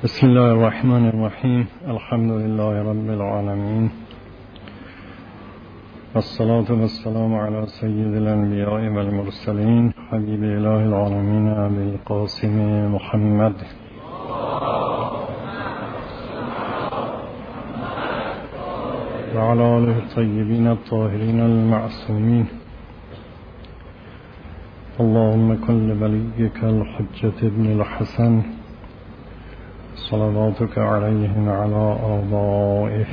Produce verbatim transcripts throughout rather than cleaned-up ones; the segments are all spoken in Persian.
بسم الله الرحمن الرحیم. الحمد لله رب العالمین والصلاة والسلام على سید الانبیاء والمرسلین حبیب اله العالمین ابی القاسم محمد و علی آله الطیبین الطاهرین المعصومین. اللهم کن لولیک الحجة ابن الحسن صلواتك عليه وعلى آبائه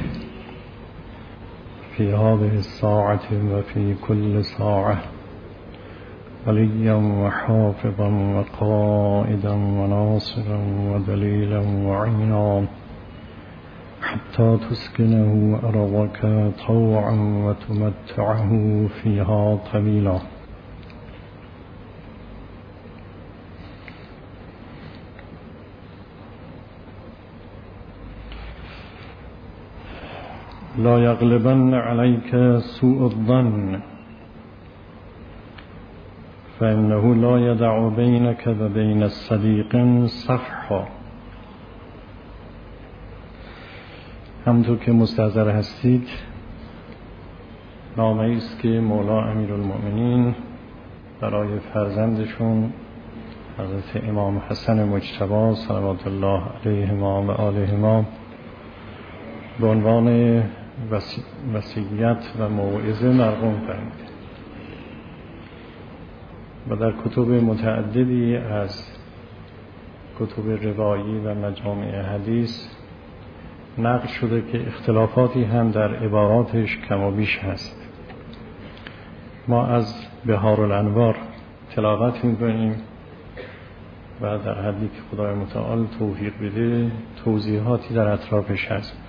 في هذه الساعة وفي كل ساعة وليا وحافظا وقائدا وناصرا ودليلا وعينا حتى تسكنه أرضك طوعا وتمتعه فيها طويلا. لا يغلبن عليك سوء الظن فإنه لا يدع بينك وبين الصديق صفحا. همونطور که مستحضر هستید، نامه‌ای است که مولا امیرالمؤمنین برای فرزندشون حضرت امام حسن مجتبی صلوات الله علیهما و آلهما به عنوان وصیت و موعظه مرقوم فرمود و در کتب متعددی از کتب روایی و مجامع حدیث نقل شده که اختلافاتی هم در عباراتش کم و بیش هست. ما از بهار الانوار تلاوت می‌کنیم و در حدی که خدای متعال توفیق بده توضیحاتی در اطرافش هست.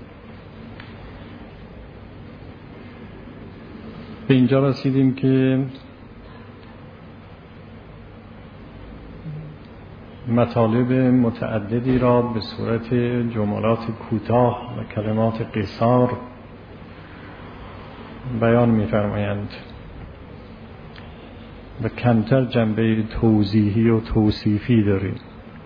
به اینجا رسیدیم که مطالب متعددی را به صورت جملات کوتاه و کلمات قصار بیان می‌فرمایند و کمتر جنبه توضیحی و توصیفی داریم.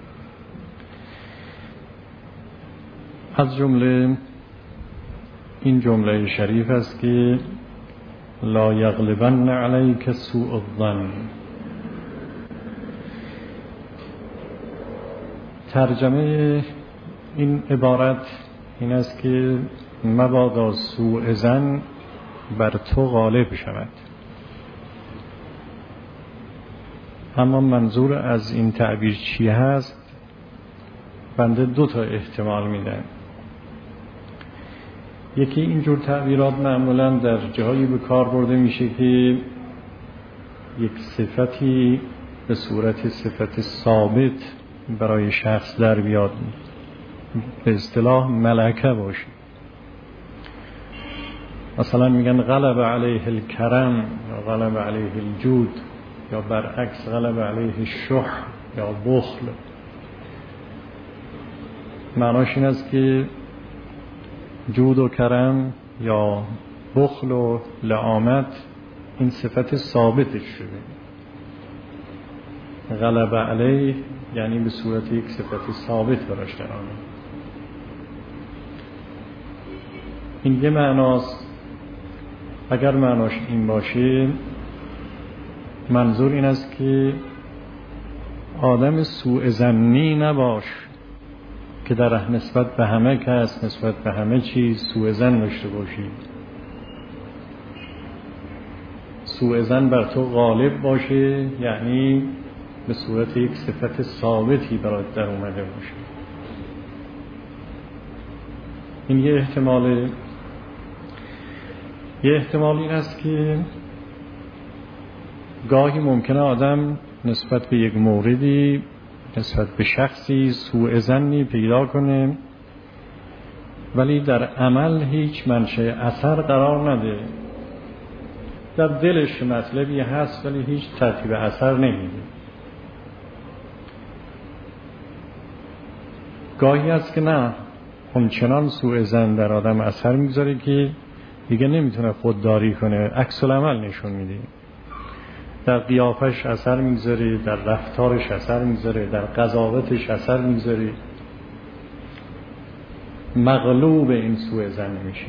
از جمله این جمله شریف است که لا یغلبن علیک سوء الظن. ترجمه این عبارت این است که مبادا سوء ظن بر تو غالب شود. اما منظور از این تعبیر چی هست؟ بنده دو تا احتمال میدم. یکی اینجور تعبیرات معمولا در جاهایی به کار برده میشه که یک صفتی به صورت صفت ثابت برای شخص در بیاد، به اصطلاح ملکه باشه. مثلا میگن غلب علیه الکرم یا غلب علیه الجود، یا برعکس غلب علیه الشح یا بخل. معناش این است که جود و کرم یا بخل و لعامت این صفت ثابتش شده. غلب علیه یعنی به صورت یک صفت ثابت براش در آمد. این یه معناست. اگر معناش این باشه، منظور این است که آدم سوء ظنی نباش که در نسبت به همه کس، نسبت به همه چیز سوء ظن داشته باشی. سوء ظن بر تو غالب باشه یعنی به صورت یک صفت ثابتی برات در اومده باشه. این یه احتمال. یه احتمال این است که گاهی ممکنه آدم نسبت به یک موردی، نسبت به شخصی سوء ظنی پیدا کنه ولی در عمل هیچ منشأ اثر قرار نده. در دلش مطلبی هست ولی هیچ ترتیب اثر نمیده. گاهی هست که نه، همچنان سوء ظن در آدم اثر میگذاره که دیگه نمیتونه خودداری کنه، عکس العمل نشون میده. در قیافش اثر میگذاره، در رفتارش اثر میگذاره، در قضاوتش اثر میگذاره. مغلوب این سوء ظن میشه.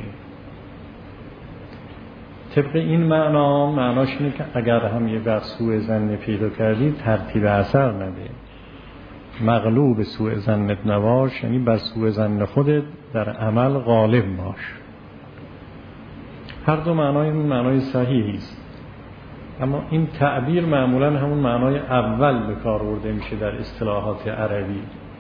طبق این معنا معناش اینه که اگر هم یه بر سوء ظن پیدا کردی ترتیب اثر نده، مغلوب سوء ظنت نباش، یعنی بر سوء ظن خودت در عمل غالب باش. هر دو معنای این معنای صحیحی است، اما این تعبیر معمولا همون معنای اول به کار برده میشه در اصطلاحات عربی.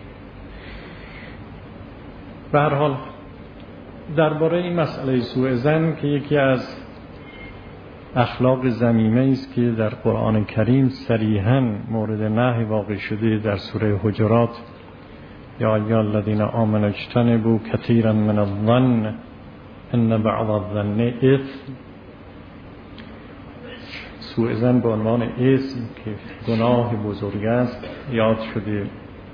به هر حال درباره این مسئله سوء ظن که یکی از اخلاق ذمیمه است که در قرآن کریم صریحاً مورد نهی واقع شده در سوره حجرات، یا ایها الذین آمنوا اجتنبوا کثیرا من الظن ان بعض الظن اثم. سوء ظن به عنوان اسم که گناه بزرگ است یاد شده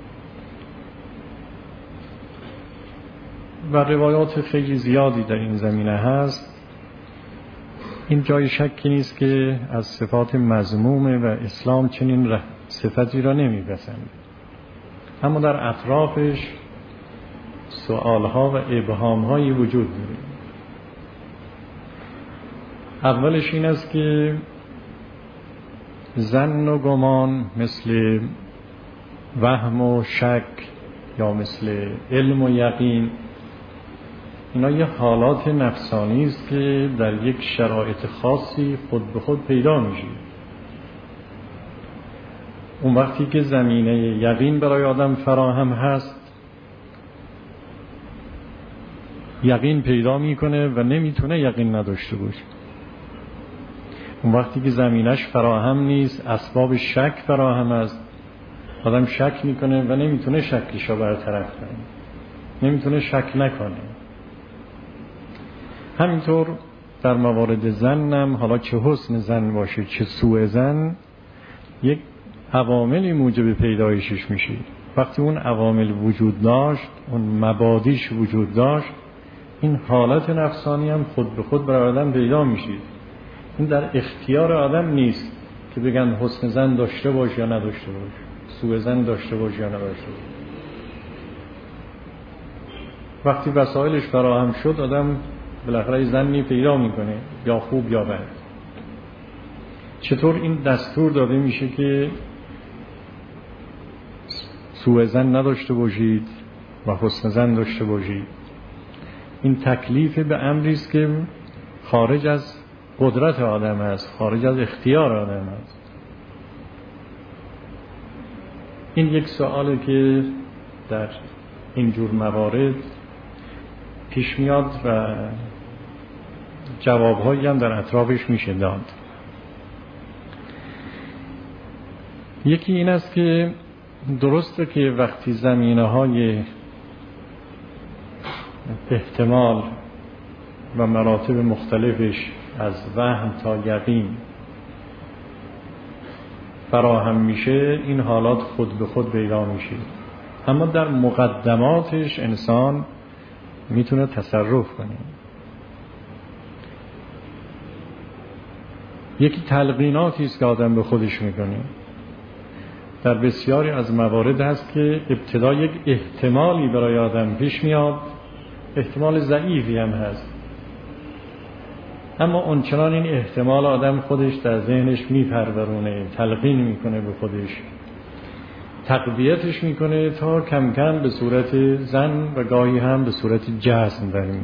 و روایات خیلی زیادی در این زمینه هست. این جای شکی نیست که از صفات مذمومه و اسلام چنین صفتی را نمی‌پسنده، اما در اطرافش سوالها و ابهام‌هایی وجود داره. اولش این است که ظن و گمان مثل وهم و شک یا مثل علم و یقین، اینا یه حالات نفسانی است که در یک شرایط خاصی خود به خود پیدا میشه. اون وقتی که زمینه یقین برای آدم فراهم هست، یقین پیدا میکنه و نمیتونه یقین نداشته باشه. اون وقتی که زمینش فراهم نیست، اسباب شک فراهم است، آدم شک میکنه و نمیتونه شکش رو برطرف کنه، نمیتونه شک نکنه. همینطور در موارد ظنم، حالا چه حسن ظن باشه چه سوء ظن، یک عواملی موجب پیدایشش میشه. وقتی اون عوامل وجود داشت، اون مبادیش وجود داشت، این حالت نفسانی هم خود به خود برای آدم پیدا میشه. این در اختیار آدم نیست که بگن حسن ظن داشته باش یا نداشته باش، سوء ظن داشته باش یا نداشته باش. وقتی وسایلش فراهم شد، آدم بالاخره ظنی پیدا میکنه، یا خوب یا بد. چطور این دستور داده میشه که سوء ظن نداشته باشید و حسن ظن داشته باشید؟ این تکلیف به امری است که خارج از قدرت آدم است، خارج از اختیار آدم است. این یک سواله که در اینجور موارد پیش میاد و جوابهایی هم در اطرافش میشه داد. یکی این است که درسته که وقتی زمینه های احتمال و مراتب مختلفش از وهم تا یقین فراهم میشه، این حالات خود به خود پیدا میشه، اما در مقدماتش انسان میتونه تصرف کنه. یکی تلقیناتی است که آدم به خودش میکنه. در بسیاری از موارد هست که ابتدا یک احتمالی برای آدم پیش میاد، احتمال ضعیفی هم هست، اما اونچنان این احتمال آدم خودش در ذهنش میپرورونه، تلقین میکنه به خودش، تقویتش میکنه تا کم کم به صورت ظن و گاهی هم به صورت جزم برمیاد.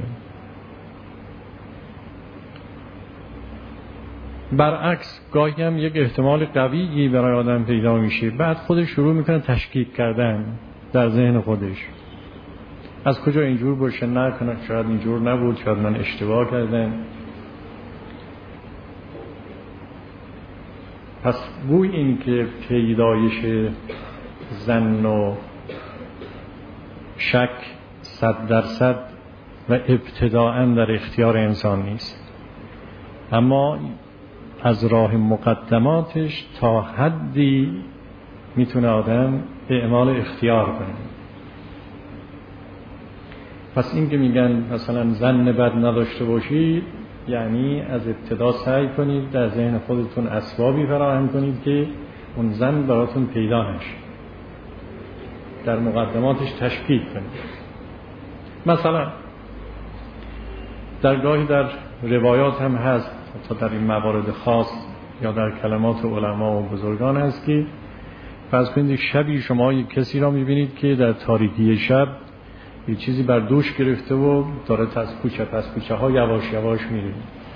برعکس گاهی هم یک احتمال قویی برای آدم پیدا میشه، بعد خودش شروع میکنه تشکیک کردن در ذهن خودش. از کجا اینجور باشه، نکنه شاید اینجور نبود، شاید من اشتباه کردم. پس گوی این که پیدایش ظن و شک صد درصد و ابتداءً در اختیار انسان نیست، اما از راه مقدماتش تا حدی میتونه آدم اعمال اختیار کنه. پس این که میگن مثلا ظن بد نداشته باشید، یعنی از ابتدا سعی کنید در ذهن خودتون اسبابی فراهم کنید که اون ظن براتون پیدا نشه، در مقدماتش تشکیک کنید. مثلا در گاهی در روایات هم هست، حتی در این موارد خاص یا در کلمات علما و بزرگان هست که فرض کنید شبی شما یک کسی را میبینید که در تاریکی شب یه چیزی بر دوش گرفته و داره از کوچه پس کوچه ها یواش یواش میره.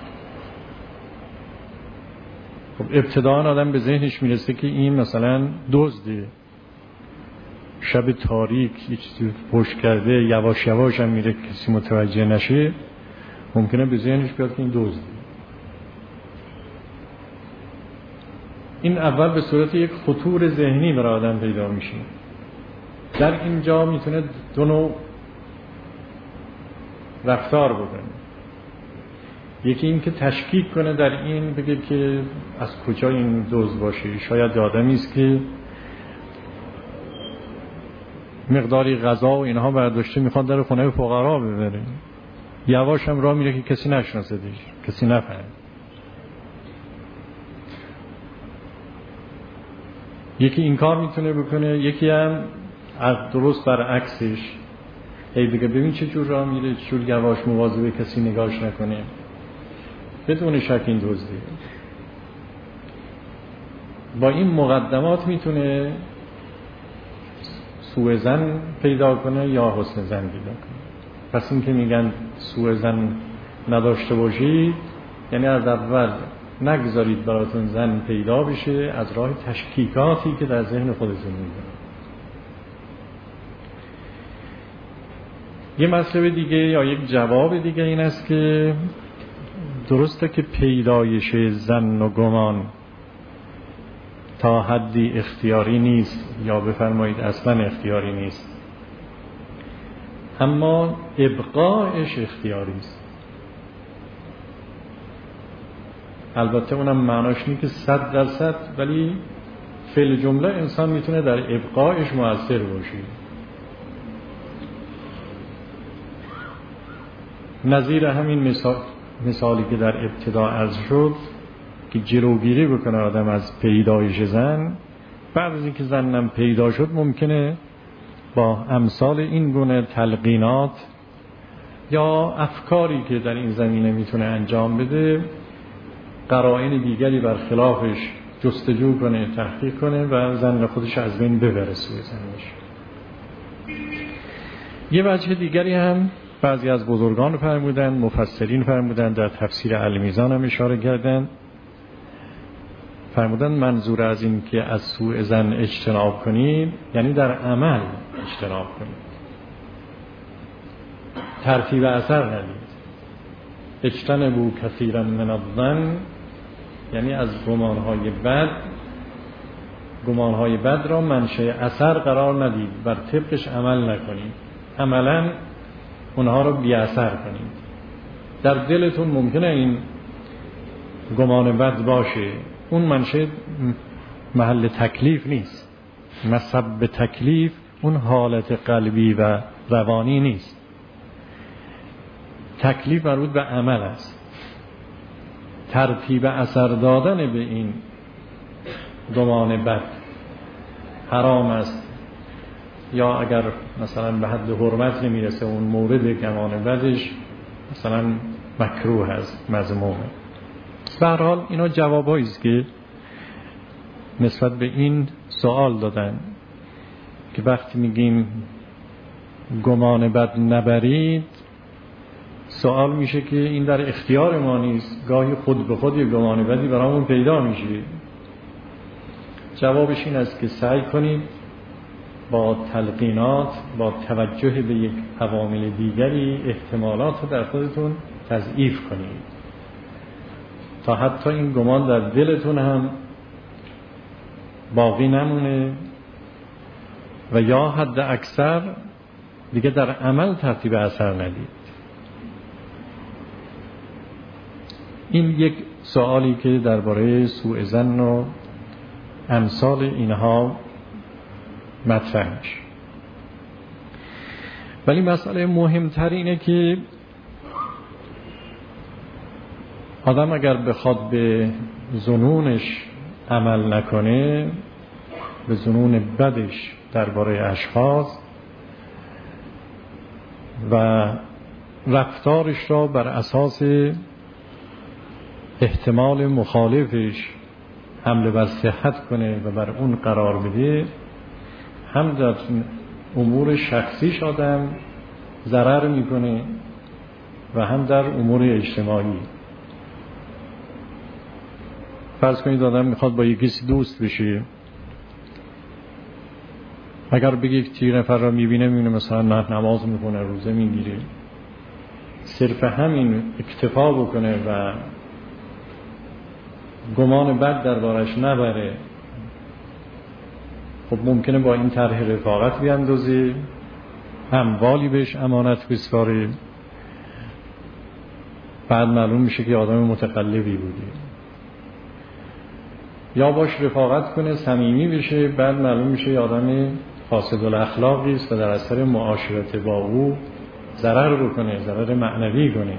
خب ابتداً آدم به ذهنش میرسه که این مثلا دزده، شب تاریک یه چیزی پشت کرده یواش یواش هم میره کسی متوجه نشه، ممکنه به ذهنش بیاد که این دزده. این اول به صورت یک خطور ذهنی برای آدم پیدا میشه. در اینجا میتونه دو نوع رفتار بکنه. یکی این که تشکیک کنه در این، بگه که از کجا این دزد باشه، شاید آدمی است که مقداری غذا و اینها برداشته میخواد در خونه فقرا ببره، یواش هم راه میره که کسی نشناسدش، کسی نفهمه. یکی این کار میتونه بکنه، یکی هم درست برعکسش، ای بگه ببین چه جور راه میره، چجور یواش مواظب کسی نگاهش نکنه، بدون شک این دزده. با این مقدمات میتونه سوء ظن پیدا کنه یا حسن ظن پیدا کنه. پس این که میگن سوء ظن نداشته باشید، یعنی از اول نگذارید براتون ظن پیدا بشه از راه تشکیکاتی که در ذهن خودتون میگن. یه مطلب دیگه یا یک جواب دیگه این است که درسته که پیدایش ظن و گمان تا حدی اختیاری نیست، یا بفرمایید اصلا اختیاری نیست، اما ابقایش اختیاری است. البته اونم معناش نیست که صد درصد، ولی فعل جمله انسان میتونه در ابقایش مؤثر باشه. نظیر همین مثال مثالی که در ابتدا عرض شد که جلوگیری بکنه آدم از پیدایش ظن، بعد از اینکه ظنم پیدا شد ممکنه با امثال این گونه تلقینات یا افکاری که در این زمینه میتونه انجام بده قرائن دیگری بر خلافش جستجو کنه، تحقیق کنه و ظن خودش از بین ببره سوی ظنش. یه وجه دیگری هم بعضی از بزرگان فرمودن، مفسرین فرمودن، در تفسیر المیزان هم اشاره کردن، فرمودن منظور از این که از سوء ظن اجتناب کنید یعنی در عمل اجتناب کنید، ترتیب اثر ندید. اجتنبوا کثیرا من الظن یعنی از گمانهای بد، گمانهای بد را منشأ اثر قرار ندید، بر طبقش عمل نکنید، عملا اونها رو بی اثر کنید. در دلتون ممکنه این گمان بد باشه، اون منشأ محل تکلیف نیست، مسبب تکلیف اون حالت قلبی و روانی نیست. تکلیف مربوط به عمل است. ترتیب اثر دادن به این گمان بد حرام است، یا اگر مثلا به حد حرمت نمیرسه اون مورد گمان بدش مثلا مکروه است، مذمومه. به هر حال اینا جوابایی است که نسبت به این سوال دادن که وقتی میگیم گمان بد نبرید، سوال میشه که این در اختیار ما نیست، گاهی خود به خود یه گمان بدی برامون پیدا میشه. جوابش این است که سعی کنید با تلقینات، با توجه به یک عوامل دیگری احتمالات رو در خودتون تضعیف کنید تا حتی این گمان در دلتون هم باقی نمونه و یا حد اکثر دیگه در عمل ترتیب اثر ندید. این یک سوالی که درباره سوء ظن و امثال اینها مطرح میشه. ولی مسئله مهمتر اینه که آدم اگر بخواد به ظنونش عمل نکنه، به ظنون بدش درباره اشخاص، و رفتارش را بر اساس احتمال مخالفش حمله بر صحت کنه و بر اون قرار بده، هم در امور شخصیش آدم ضرر میکنه و هم در امور اجتماعی. فرض کنید آدم میخواد با یکیسی دوست بشه، اگر بگه تیر نفر را میبینه میبینه مثلا نماز میکنه، روزه میگیره، صرف همین اکتفا بکنه و گمان بد دربارش نبره، خب ممکنه با این طرح رفاقت بیاندازه، اموالی بهش امانت بسپاره، بعد معلوم میشه که آدم متقلبی بوده. یا باش رفاقت کنه، صمیمی بشه، بعد معلوم میشه آدم فاسد الاخلاقی است و در اثر معاشرت با او ضرر بکنه، ضرر معنوی کنه.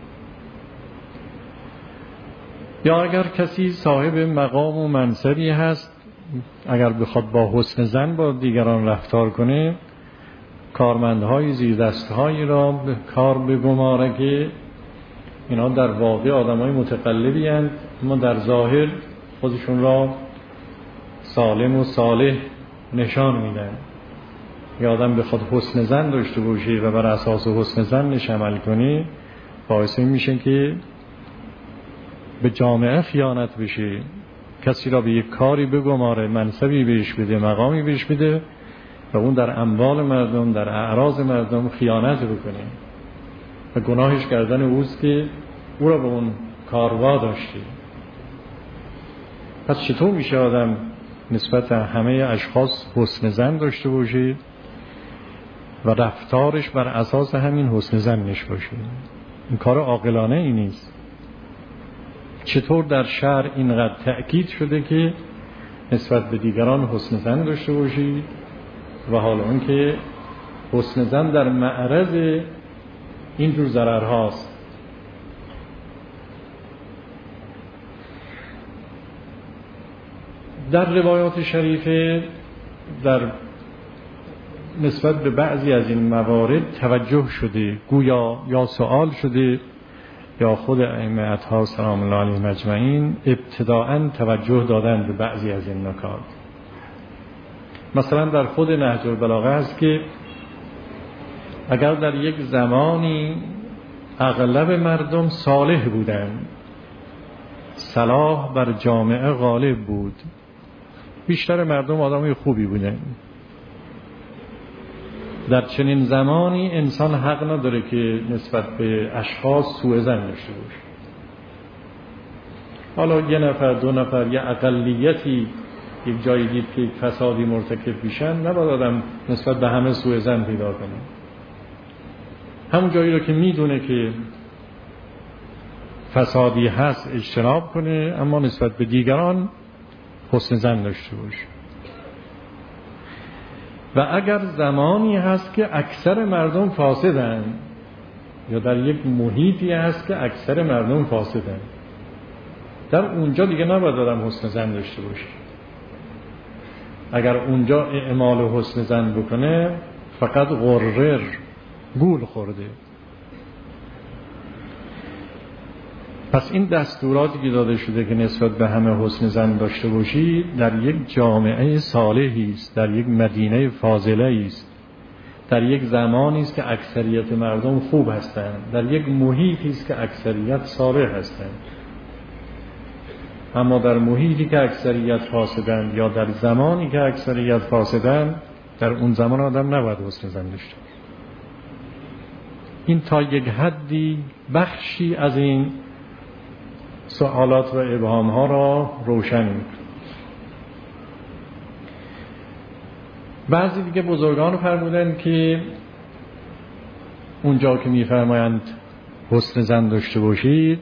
یا اگر کسی صاحب مقام و منصبی هست، اگر بخواد با حسن ظن با دیگران رفتار کنه، کارمندهای زیردستهایی را به کار بگماره که اینا در واقع آدمای متقلبی هستند، اما در ظاهر خودشون را سالم و صالح نشان میدن. یا آدم بخواد حسن ظن داشته باشه و بر اساس حسن ظنش عمل کنه، باعث میشه که به جامعه خیانت بشه، کسی را به یک کاری بگماره، منصبی بهش بده، مقامی بهش بده و اون در اموال مردم، در اعراض مردم خیانت بکنه و گناهش کردن اوست که او را به اون کاروا داشته. پس چطور میشه آدم نسبت همه اشخاص حسن ظن داشته باشه و رفتارش بر اساس همین حسن ظنش باشه؟ این کار عاقلانه ای نیست. چطور در شرع اینقدر تأکید شده که نسبت به دیگران حسن ظن داشته باشید و حالا اون که حسن ظن در معرض این جور ضررهاست. در روایات شریفه در نسبت به بعضی از این موارد توجه شده، گویا یا سوال شده یا خود ائمه اطهار سلام الله علیهم اجمعین ابتداءً توجه دادن به بعضی از این نکات. مثلا در خود نهج البلاغه است که اگر در یک زمانی اغلب مردم صالح بودند، صلاح بر جامعه غالب بود، بیشتر مردم آدمای خوبی بودند، در چنین زمانی انسان حق نداره که نسبت به اشخاص سوء ظن داشته باشه. حالا یه نفر، دو نفر، یه اقلیتی یک جایی دید که فسادی مرتکب میشن، نباید آدم نسبت به همه سوء ظن پیدا کنه. همون جایی رو که میدونه که فسادی هست اجتناب کنه، اما نسبت به دیگران حسن ظن داشته باشه. و اگر زمانی هست که اکثر مردم فاسدن یا در یک محیطی هست که اکثر مردم فاسدن، در اونجا دیگه نباید آدم حسن ظن داشته باشه. اگر اونجا اعمال حسن ظن بکنه فقط غرر، گول خورده. پس این دستوراتی که داده شده که نسبت به همه حسن ظن داشته باشید در یک جامعه صالحی است، در یک مدینه فاضله است، در یک زمانی است که اکثریت مردم خوب هستند، در یک محیطی است که اکثریت صالح هستند. اما در محیطی که اکثریت فاسدند یا در زمانی که اکثریت فاسدند، در اون زمان آدم نباید حسن ظن داشته. این تا یک حدی بخشی از این سوالات و ابهام ها را روشن می‌کند. بعضی دیگه بزرگان فرمودند که اونجا که می‌فرمایند حسن ظن داشته باشید،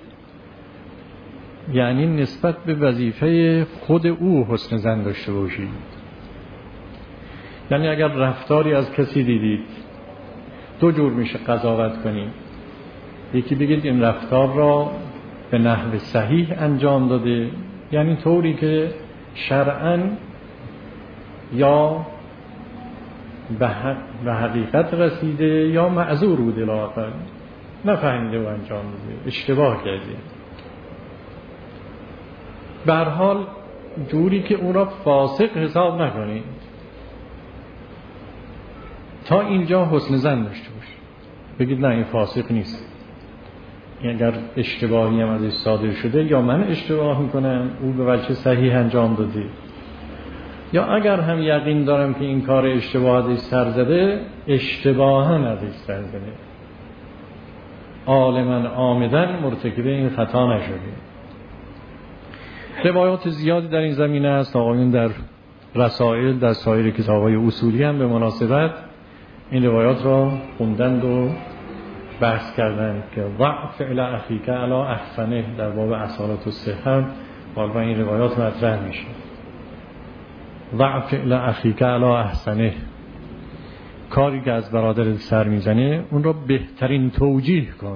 یعنی نسبت به وظیفه خود او حسن ظن داشته باشید. یعنی اگر رفتاری از کسی دیدید، دو جور میشه قضاوت کنید. یکی بگید این رفتار را به نحو صحیح انجام داده، یعنی طوری که شرعاً یا به, حق به حقیقت رسیده یا معذور بوده، لااقل نفهمیده و انجام بوده، اشتباه کرده. به هر حال جوری که اون را فاسق حساب نکنید، تا اینجا حسن ظن داشته باشید، بگید نه این فاسق نیست. اگر اشتباهی هم ازش صادر شده یا من اشتباه میکنم، او به وجه صحیح انجام داده، یا اگر هم یقین دارم که این کار اشتباه ازش سر زده، اشتباها ازش سر زده، عالماً عامداً مرتکب این خطا نشده. روایات زیادی در این زمینه است. آقایون در رسائل، در سایر کتاب‌های اصولی هم به مناسبت این روایات را خوندند و بحث کردند که ضع فعل اخیک علی احسنه در باب اصالت الصحه، غالبا این روایات مطرح میشه. ضع فعل اخیک علی احسنه، کاری که از برادر سر میزنه اون را بهترین توجیه کن.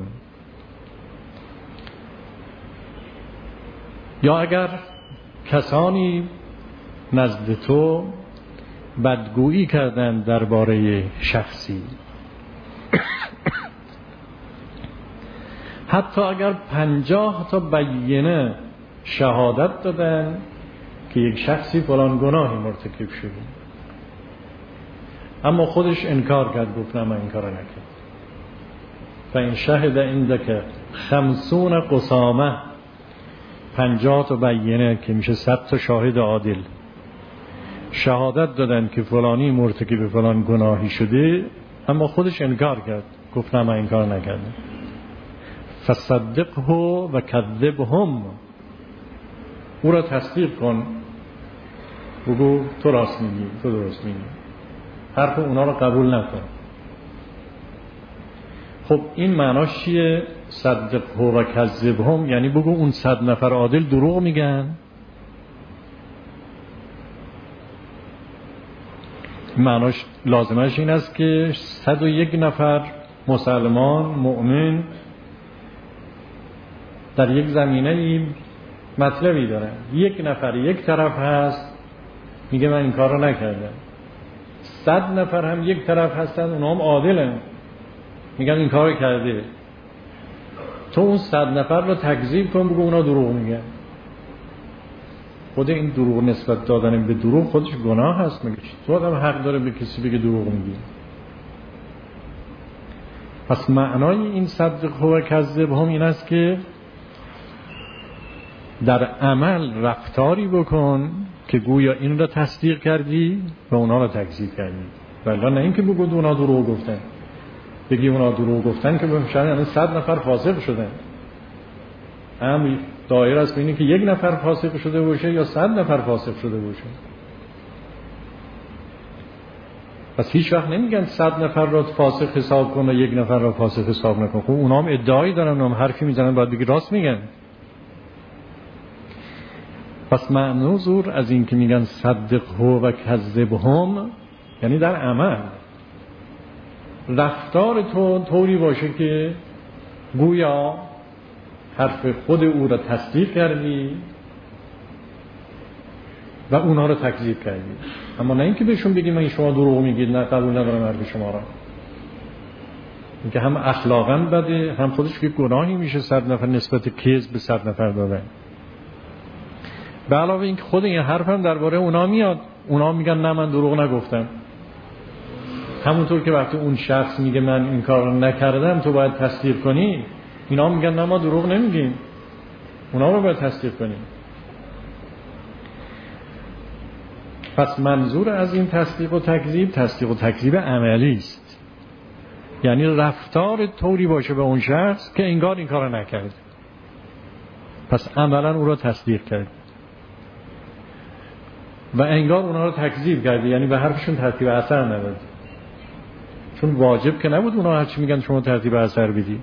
یا اگر کسانی نزد تو بدگویی کردند درباره شخصی، حتی اگر پنجاه تا بیانه شهادت دادن که یک شخصی فلان گناهی مرتکب شده، اما خودش انکار کرد، گفت نه من این کارو نکردم، فإن شهد عندک خمسون قسامه، پنجاه تا بیانه که میشه صد تا شاهد عادل شهادت دادن که فلانی مرتکب فلان گناهی شده، اما خودش انکار کرد، گفت نه من این کار نکردم، فصدقه و کذبهم، او را تصدیق کن، بگو تو راست میگی، تو درست میگی، حرف اونا را قبول نکن. خب این معناش چیه؟ صدقه و کذبهم یعنی بگو اون صد نفر عادل دروغ میگن. معناش لازمش این است که صد و یک نفر مسلمان مؤمن در یک زمینه ای مطلبی دارن، یک نفر یک طرف هست میگه من این کار رو نکردم، صد نفر هم یک طرف هستن اونها هم عادلن میگن این کار رو کرده، تو اون صد نفر رو تکذیب کن، بگو اونا دروغ میگن. خود این دروغ نسبت دادن به دروغ خودش گناه هست. میگه تو آدم حق داره به کسی بگه دروغ میگی؟ پس معنای این صدق و کذب هم این است که در عمل رفتاری بکن که گویا این را تصدیق کردی و اونا را تکذیب کردی، ولی نه اینکه بگو اونا دروغ گفتن. بگی اونا دروغ گفتن که بهشن یعنی صد نفر فاسق شدن. هم دایره است بینی که یک نفر فاسق شده باشه یا صد نفر فاسق شده باشه. پس هیچ وقت نمیگن صد نفر را فاسق حساب کن و یک نفر را فاسق حساب نکن. خب اونا هم ادعایی دارن، اونا هم حرفی میزنن، باید بگی راست میگن. پس منظور از این که میگن صدقه و کذبهم یعنی در عمل رفتار تو طوری باشه که گویا حرف خود او را تصدیق کردی و اونا را تکذیب کردی، اما نه اینکه بهشون بگی من شما دروغ میگید، نه قبول ندارم حرف شما را. این که هم اخلاقاً بده، هم خودش که گناهی میشه صد نفر نسبت کذب به صد نفر دادن. به علاوه این که خود این حرف هم درباره اونا میاد، اونا میگن نه من دروغ نگفتم. همونطور که وقتی اون شخص میگه من این کار رو نکردم تو باید تصدیق کنی، اینا میگن نه ما دروغ نمیگیم، اونا رو باید تصدیق کنیم. پس منظور از این تصدیق و تکذیب تصدیق و تکذیب عملی است، یعنی رفتار طوری باشه به اون شخص که انگار این کار رو نکرد، پس عملا او را تصدیق کرد و انگار اونا رو تکذیب کرده، یعنی به حرفشون ترتیب اثر نداد، چون واجب که نبود اونا هرچی میگن شما ترتیب اثر بدی.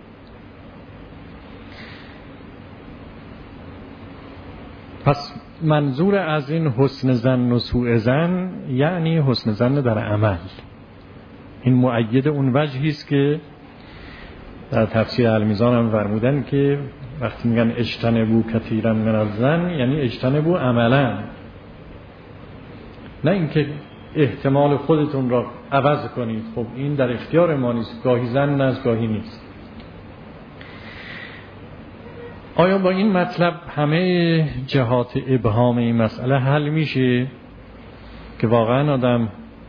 پس منظور از این حسن ظن و سوء ظن یعنی حسن ظن در عمل. این مؤید اون وجهی است که در تفسیر المیزان هم فرمودن که وقتی میگن اجتنبوا کثیرا من الظن یعنی اجتنبوا عملا، نه اینکه احتمال خودتون را عوض کنید. خب این در اختیار ما نیست، گاهی زن است گاهی نیست. آیا با این مطلب همه جهات ابهام این مسئله حل میشه که واقعا آدم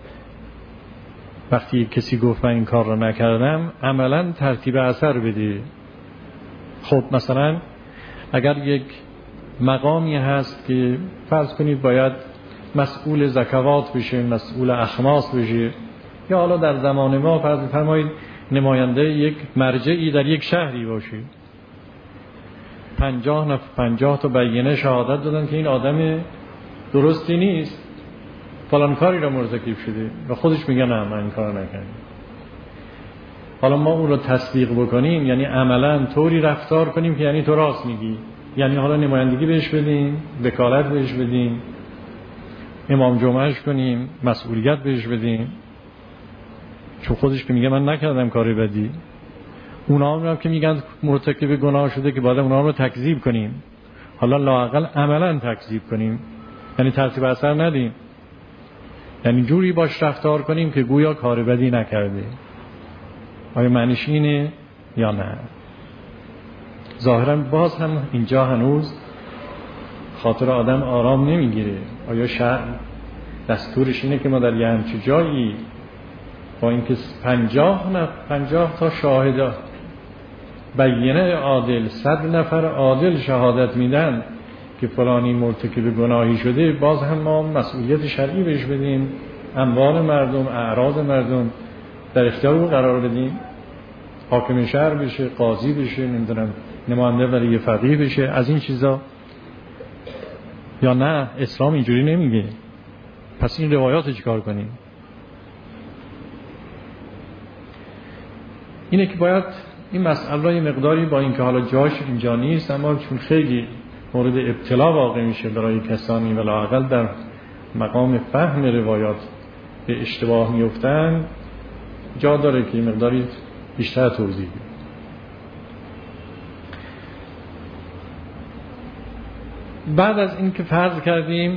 وقتی کسی گفت من این کار را نکردم عملا ترتیب اثر بده؟ خب مثلا اگر یک مقامی هست که فرض کنید باید مسئول زکوات بشه، مسئول اخماس بشه، یا حالا در زمان ما فرض فرمایید نماینده یک مرجعی در یک شهری باشه، پنجاه نفر پنجاه تا بیانیه شهادت دادن که این آدم درستی نیست، فلان کاری را مرتکب شده و خودش میگه نه من این کار نکردم. حالا ما اون رو تصدیق بکنیم، یعنی عملا طوری رفتار کنیم که یعنی تو راست میگی، یعنی حالا نمایندگی بهش بدیم، وکالت بهش بدیم، امام جمعهش کنیم، مسئولیت بهش بدیم، چون خودش که میگه من نکردم کاری بدی. اونا هم که میگن مرتکب گناه شده که باید اونا رو تکذیب کنیم، حالا لااقل عملا تکذیب کنیم، یعنی ترتیب اثر ندیم، یعنی جوری باش رفتار کنیم که گویا کار بدی نکرده. آیا معنیش اینه یا نه؟ ظاهرا باز هم اینجا هنوز خاطر آدم آرام نمیگیره. آیا شرع دستورش اینه که ما در یه همچی جایی با اینکه پنجاه نه پنجاه تا شاهد بیانیه عادل، صد نفر عادل شهادت میدن که فلانی مرتکب گناهی شده، باز هم ما مسئولیت شرعی بهش بدیم، اموال مردم، اعراض مردم در اختیار او قرار بدیم، حاکم شهر بشه، قاضی بشه، نمیدونم نماینده ولی فقیه بشه، از این چیزا؟ یا نه اسلام اینجوری نمیگه؟ پس این روایات چیکار کنیم؟ اینه که باید این مسئله یه مقداری، با اینکه حالا جاش اینجا نیست، اما چون خیلی مورد ابتلا واقع میشه برای کسانی و لااقل در مقام فهم روایات به اشتباه میفتن، جا داره که این مقداری بیشتر توضیح بدیم. بعد از این که فرض کردیم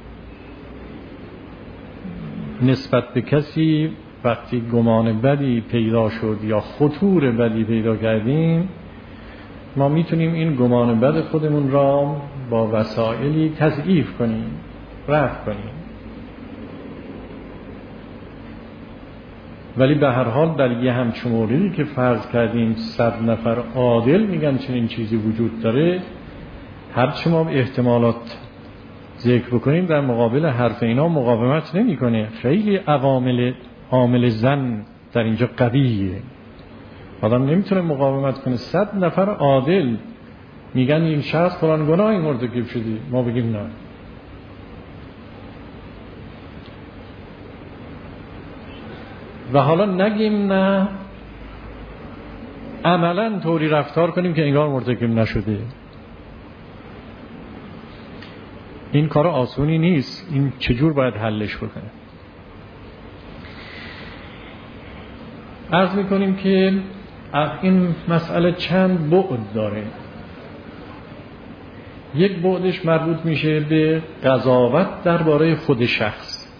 نسبت به کسی وقتی گمان بدی پیدا شد یا خطور بدی پیدا کردیم، ما میتونیم این گمان بد خودمون را با وسایلی تضعیف کنیم، رفع کنیم. ولی به هر حال در یه همچون موردی که فرض کردیم صد نفر عادل میگن چنین چیزی وجود داره، هرچی ما احتمالات ذکر بکنیم در مقابل حرف اینا مقاومت نمیکنه. خیلی عوامل عامل زن در اینجا قویه، آدم نمیتونه مقاومت کنه. صد نفر عادل میگن این شخص فلان گناهی مرتکب شده، ما بگیم نه. و حالا نگیم نه، عملا طوری رفتار کنیم که انگار مرتکب نشده. این کار آسونی نیست. این چجور باید حلش بکنه؟ عرض میکنیم که این مسئله چند بعد داره. یک بعدش مربوط میشه به قضاوت درباره خود شخص،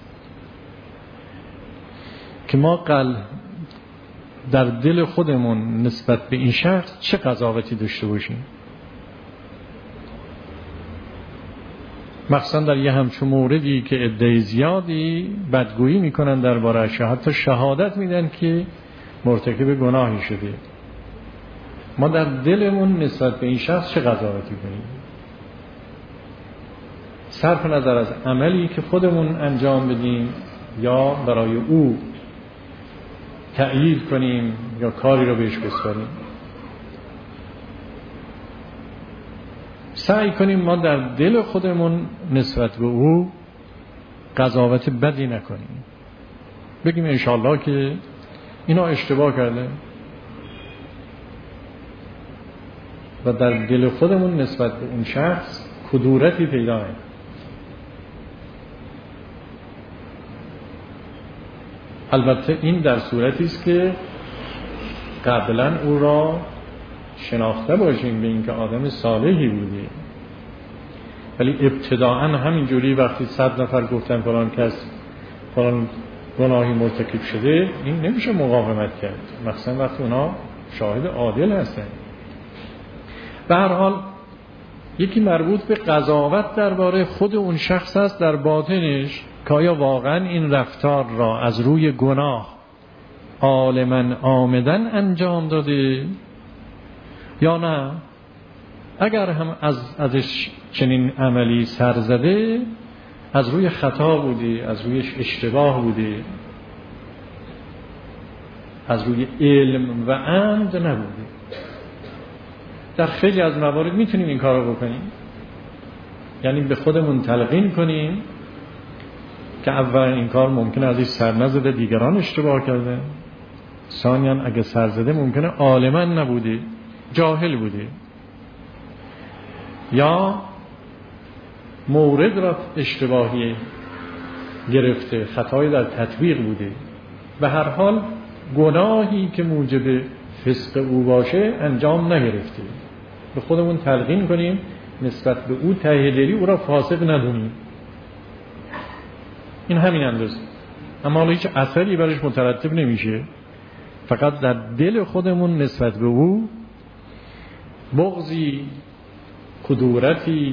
که ما قل در دل خودمون نسبت به این شخص چه قضاوتی داشته باشیم. مخصوصا در یه همچون موردی که عده زیادی بدگویی میکنن درباره‌اش، حتی شهادت میدن که مرتکب گناهی شده، ما در دلمون نسبت به این شخص چه قضاوتی کنیم؟ صرف نظر از عملی که خودمون انجام بدیم یا برای او تأیید کنیم یا کاری رو بهش بسپاریم، سعی کنیم ما در دل خودمون نسبت به او قضاوت بدی نکنیم. بگیم انشالله که اینا اشتباه کرده، و در دل خودمون نسبت به اون شخص کدورتی پیدا نکنیم. البته این در صورتی است که قبلا او را شناخته باشیم به اینکه آدم صالحی بوده. ولی ابتداعا همینجوری وقتی صد نفر گفتن فلان کس فلان گناهی مرتکب شده، این نمیشه مقاومت کرد، مثلا وقتی اونا شاهد عادل هستن. به هر حال یکی مربوط به قضاوت درباره خود اون شخص است در باطنش که آیا واقعا این رفتار را از روی گناه عالماً عامداً انجام داده یا نه. اگر هم از ازش چنین عملی سر زده، از روی خطا بوده، از روی اشتباه بوده، از روی علم و عمد نبوده. در خیلی از موارد میتونیم این کار رو بکنیم، یعنی به خودمون تلقین کنیم که اولا این کار ممکنه ازش سر نزده، دیگران اشتباه کرده، ثانیاً اگه سر زده ممکنه عالماً نبوده، جاهل بوده، یا مورد را اشتباهی گرفته، خطایی در تطبیق بوده. به هر حال گناهی که موجب فسق او باشه انجام نگرفته. به خودمون تلقین کنیم نسبت به او ته دلی او را فاسق ندونیم. این همین اندازه. اما حالا هیچ اثری برش مترتب نمیشه، فقط در دل خودمون نسبت به او بغضی، کدورتی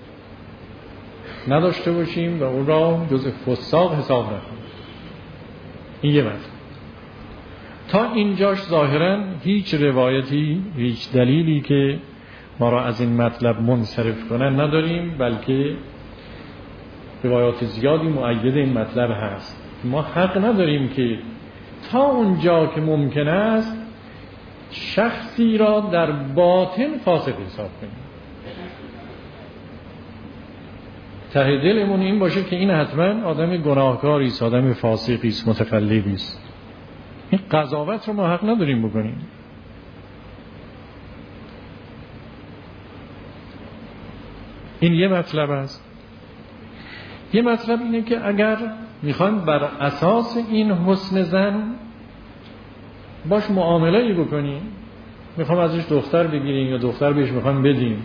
نداشته باشیم و اون را جز فساق حساب نکنیم. این یه مطلب. تا اینجاش ظاهراً هیچ روایتی، هیچ دلیلی که ما را از این مطلب منصرف کنن نداریم، بلکه روایات زیادی مؤید این مطلب هست. ما حق نداریم که تا اونجا که ممکن است شخصی را در باطن فاسق حساب کنیم. ته دلمون این باشه که این حتما آدم گناهکاری است، آدم فاسقی است، متقلبی است. این قضاوت رو ما حق نداریم بکنیم. این یه مطلب است. یه مطلب اینه که اگر میخوایم بر اساس این حسن زن باش معامله‌ای بکنیم، میخوام ازش دختر بگیریم یا دختر بهش میخوام بدیم،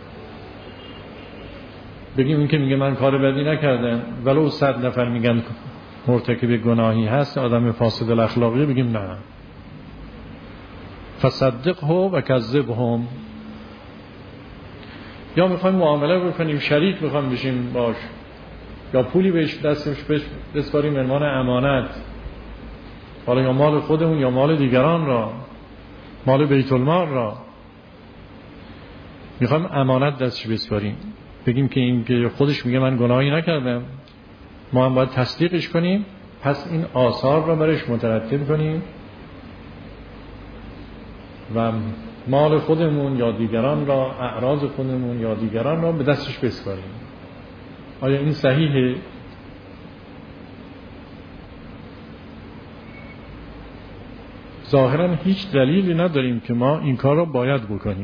بگیم این که میگه من کار بدی نکردم ولو صد نفر میگن مرتکب گناهی هست، آدم فاسد الاخلاقی، بگیم نه، فصدقه و کذبهم. یا میخوایم معامله بکنیم، شریک میخوام بشیم باش، یا پولی بهش دستش بسپاریم عنوان امانت، حالا یا مال خودمون یا مال دیگران را، مال بیت المال را میخوایم امانت دستش بسپاریم، بگیم که این که خودش میگه من گناهی نکردم، ما هم باید تصدیقش کنیم، پس این آثار را برش مترتب کنیم و مال خودمون یا دیگران را، اعراض خودمون یا دیگران را به دستش بسپاریم. آیا این صحیحه؟ ظاهراً هیچ دلیلی نداریم که ما این کار را باید بکنیم.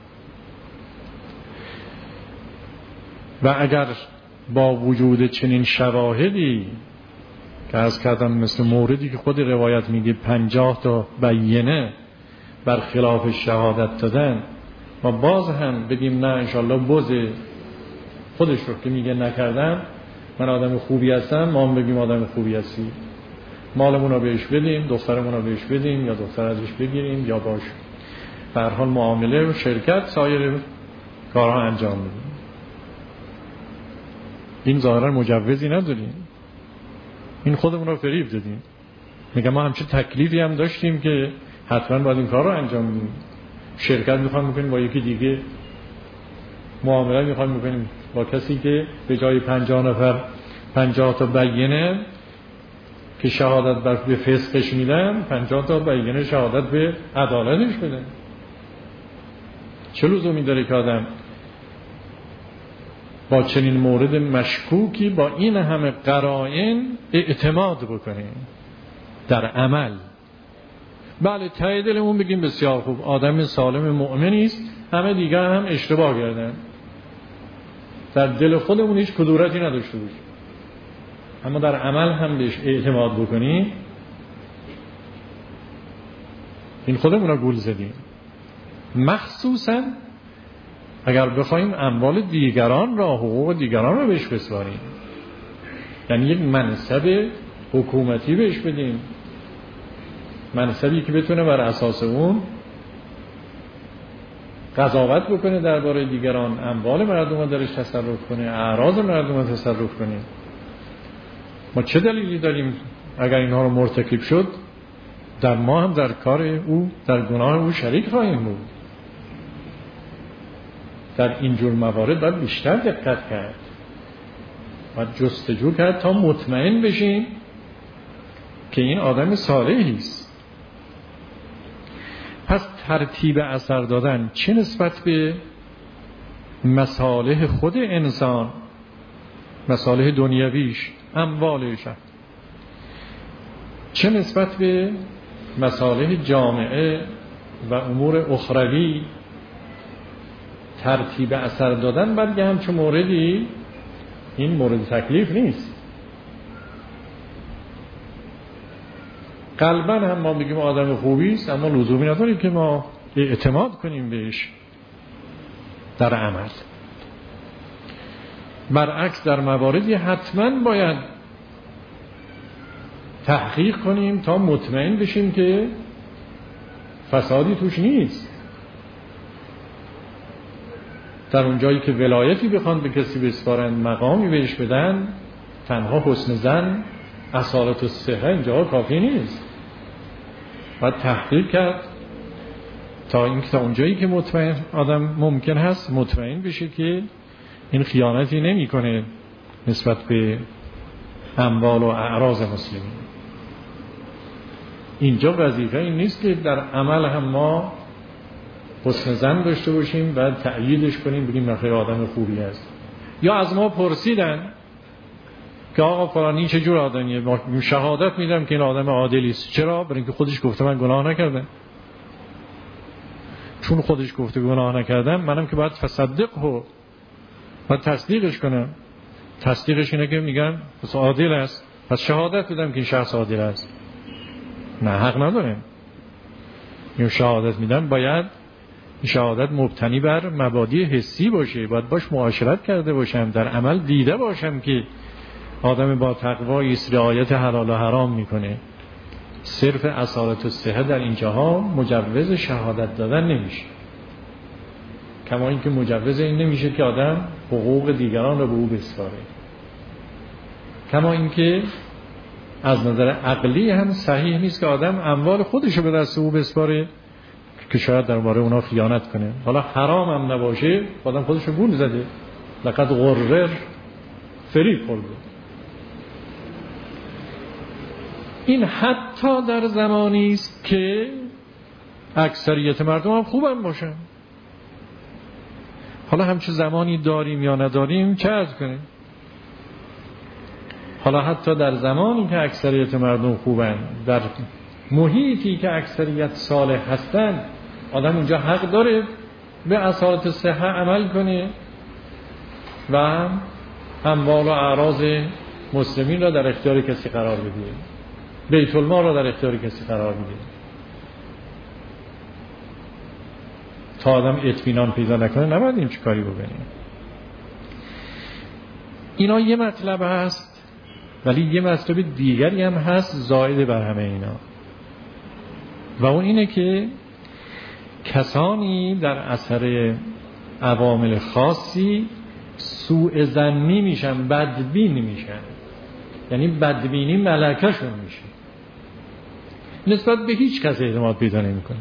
و اگر با وجود چنین شواهدی که از کردم، مثل موردی که خود روایت میگه پنجاه تا بیینه بر خلاف شهادت دادن، و باز هم بگیم نه انشالله بوزه خودش رو که میگه نکردم، من آدم خوبی هستم، ما هم بگیم آدم خوبی هستی، مالمون رو بهش بدیم، دخترمون رو بهش بدیم یا دختر ازش بگیریم یا باش به هر حال معامله و شرکت سایر کارها انجام بدیم. این ظاهرا مجوزی نداریم، این خودمون رو فریب دادیم. میگم ما همچه تکلیفی هم داشتیم که حتما باید این کار رو انجام بدیم. شرکت میخوایم بکنیم با یکی دیگه، معامله میخوایم بکنیم با کسی که به جای پنجاه نفر پنجاه تا بیینه که شهادت بر به فسقش میدن، پنجاه تا بیینه شهادت به عدالتش بدن. چه لزومی داره که آدم با چنین مورد مشکوکی با این همه قرائن اعتماد بکنیم در عمل؟ بله ته دلمون بگیم بسیار خوب، آدم سالم مؤمنی است، همه دیگر هم اشتباه کردن، در دل خودمون هیچ کدورتی نداشته باشیم، اما در عمل هم بهش اعتماد بکنیم، این خودمون را گول زدیم. مخصوصا اگر بخوایم اموال دیگران را، حقوق دیگران را بهش بسپاریم، یعنی یک منصب حکومتی بهش بدیم، منصبی که بتونه بر اساس اون قضاوت بکنه درباره دیگران، اموال مردم رو درش تصرف کنه، اعراض مردم رو تصرف کنه. ما چه دلیلی داریم اگر اینها رو مرتکب شد در ما هم در کار او، در گناه او شریک خواهیم بود؟ در اینجور موارد باید بیشتر دقت کرد، باید جستجو کرد تا مطمئن بشیم که این آدم صالحی است. پس ترتیب اثر دادن چه نسبت به مصالح خود انسان، مصالح دنیویش، اموالش، چه نسبت به مصالح جامعه و امور اخروی، ترتیب اثر دادن بلکه همچون موردی این مورد تکلیف نیست. قلباً هم ما بگیم آدم خوبی است، اما لزومی نداره که ما اعتماد کنیم بهش در عمل. برعکس در مواردی حتماً باید تحقیق کنیم تا مطمئن بشیم که فسادی توش نیست. در اون جایی که ولایتی بخوان به کسی بسپارند، مقامی بهش بدن، تنها حسن ظن، اصالت و صحه اینجا کافی نیست. باید تحقیق کرد تا اینکه تا اونجایی که مطمئن آدم ممکن هست مطمئن بشه که این خیانتی نمی کنه نسبت به اموال و اعراض مسلمین. اینجا وظیفه این نیست که در عمل هم ما حسن ظن داشته باشیم و تأییدش کنیم، بگیم نخیر آدم خوبی است. یا از ما پرسیدن که آقا فلانی چه جور آدمیه، ما شهادت میدم که این آدم عادلی است. چرا؟ برای اینکه خودش گفته من گناه نکردم. چون خودش گفته گناه نکردم، منم که باید فصدقه، باید تصدیقش کنم. تصدیقش اینه که میگن پس عادل است، پس شهادت بدم که این شخص عادل است. نه، حق ندارم. این شهادت میدم باید شهادت مبتنی بر مبادی حسی باشه، باید باش معاشرت کرده باشم، در عمل دیده باشم که آدم با تقوی است، رعایت حلال و حرام میکنه. صرف اصالت و صحه در اینجاها مجوز شهادت دادن نمیشه، کما اینکه مجوز این نمیشه که آدم حقوق دیگران رو به او بسپاره، کما اینکه از نظر عقلی هم صحیح نیست که آدم اموال خودش رو به دست او بسپاره که شاید درباره اونا خیانت کنه. حالا حرام هم نباشه، آدم خودش رو گول زده، لقد غرر، فریب خورده. این حتی در زمانی است که اکثریت مردم هم خوبن باشن. حالا همچه زمانی داریم یا نداریم چه عرض کنیم. حالا حتی در زمانی که اکثریت مردم خوبن، در محیطی که اکثریت صالح هستن، آدم اونجا حق داره به اصالت صحه عمل کنه و اموال و اعراض مسلمین را در اختیار کسی قرار بده، بیت المال را در اختیار کسی قرار بده. تا آدم اطمینان پیدا نکنه نباید این چه کاری بکنیم. اینا یه مطلب هست، ولی یه مطلب دیگری هم هست زائد بر همه اینا، و اون اینه که کسانی در اثر عوامل خاصی سوء ظنی میشن، بدبین میشن، یعنی بدبینی ملکه‌شون میشه، نسبت به هیچ کس اعتماد پیدا نمیکنه.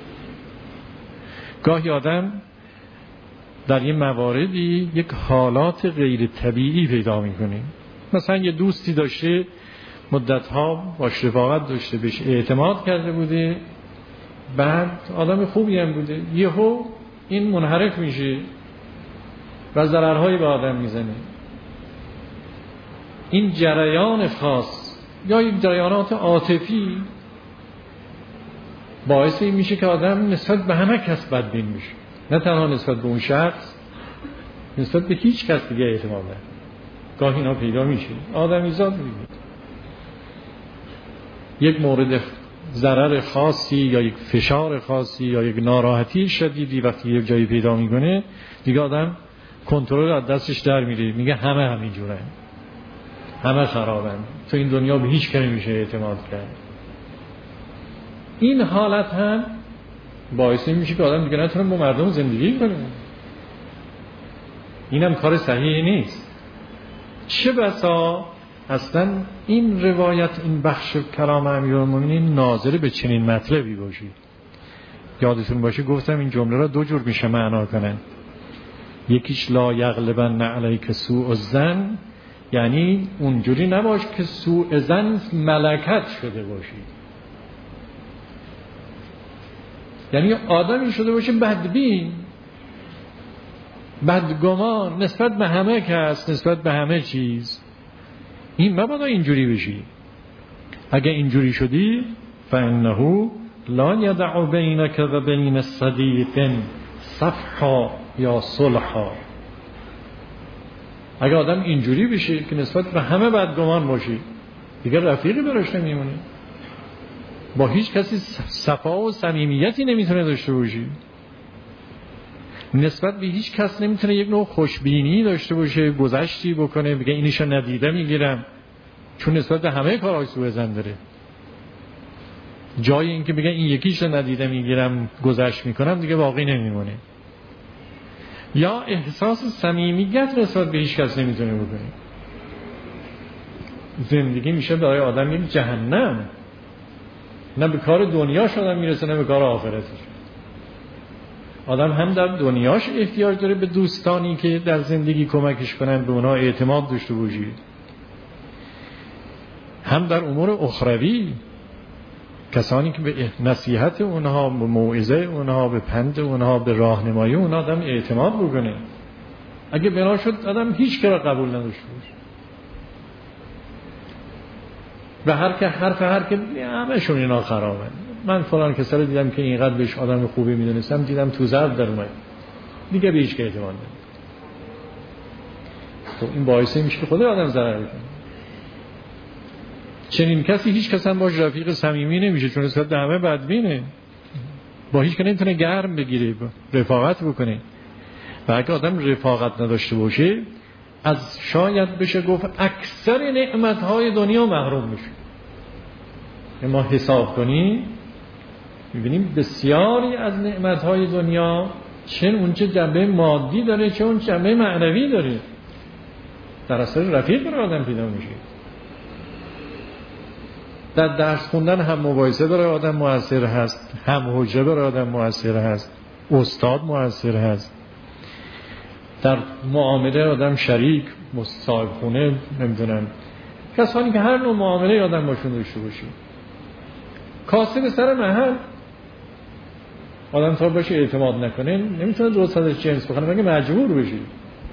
گاهی آدم در یه مواردی یک حالات غیر طبیعی پیدا میکنه. مثلا یه دوستی داشته، مدتها باش رفاقت داشته، بهش اعتماد کرده بوده، بعد آدم خوبی هم بوده، یهو این منحرف میشه و ضررهایی به آدم میزنه. این جریان خاص یا یک جریانات عاطفی باعث این میشه که آدم نسبت به همه کس بدبین میشه، نه تنها نسبت به اون شخص، نسبت به هیچ کس دیگه اعتماد نداره. گاهی اینا پیدا میشه، آدمیزاد میگه یک مورد ضرر خاصی یا یک فشار خاصی یا یک ناراحتی شدیدی وقتی یک جایی پیدا میکنه، دیگه آدم کنترل از دستش در میره، میگه همه همین جورن. همه خرابن، تو این دنیا به هیچ کاری میشه اعتماد کرد. این حالت هم باعث میشه که آدم دیگه نتونه با مردم زندگی کنه. اینم کار صحیحی نیست. چه بسا اصلا این روایت، این بخش کلام امیرالمومنین ناظر به چنین مطلبی باشی. یادتون باشه گفتم این جمله را دو جور میشه معنا کنن. یکیش لا یغلبن علیک سوء الظن، یعنی اونجوری نباش که سوء ظن ملکت شده باشی، یعنی آدمی شده باشه بدبین، بدگمان نسبت به همه کس، نسبت به همه چیز. این مبادا اینجوری بشی. اگه اینجوری شدی فانه لا یدع بینک و بین صدیق صفحا یا صلحا. اگه آدم اینجوری بشه که نسبت به همه بدگمان باشی، دیگه رفیقی براش نمیمونه، با هیچ کسی صفا و صمیمیتی نمیتونه داشته باشی، نسبت به هیچ کس نمیتونه یک نوع خوشبینی داشته باشه، گذشتی بکنه بگه اینیشو ندیده میگیرم، چون نسبت به همه کارهای سوء ظن داره. جای اینکه بگه این یکیشو ندیده میگیرم گذشت میکنم دیگه باقی نمیمونه. یا احساس صمیمیت نسبت به هیچ کس نمیتونه بکنه. زندگی میشه برای آدم یک جهنم، نه به کار دنیاش آدم میرسه نه به کار آخرتش. آدم هم در دنیاش احتیاج داره به دوستانی که در زندگی کمکش کنن، به اونا اعتماد داشته باشه، هم در امور اخروی کسانی که به نصیحت اونها، به موعظه اونها، به پند اونها، به راهنمایی اونها آدم اعتماد بکنه. اگه بنا شد آدم هیچ کار قبول نداشته باشه و هر که حرف هر که همشون اینا خرابن. من فلان کسا رو دیدم که اینقدر بهش آدم خوبی میدونستم، دیدم تو ضرب در اومد، دیگه به هیچ که اعتماد نمیکنه. خب این باعث میشه که خود آدم ضرر کنه. چنین کسی هیچ کس هم باش رفیق صمیمی نمیشه، چون نسبت به همه بدبینه، با هیچ که نمیتونه گرم بگیره، رفاقت بکنه. و اگه آدم رفاقت نداشته باشه، از شاید بشه گفت اکثر نعمتهای دنیا محروم میشه. ما حساب کنیم میبینیم بسیاری از نعمتهای دنیا چه اونچه جنبه مادی داره چه اون جنبه معنوی داره، در اثر رفیق برای آدم پیدا میشه. در درس خوندن هم مباحثه برای آدم مؤثر هست، هم حجه برای آدم مؤثر هست، استاد مؤثر هست. در معامله آدم شریک، صاحب خونه، نمیدونم کسانی که هر نوع معامله آدم باشون داشته باشه، کاسه به سر محل آدم تا باشه اعتماد نکنه نمیتونه درست ازش جنس بخونه، مگه مجبور بشی.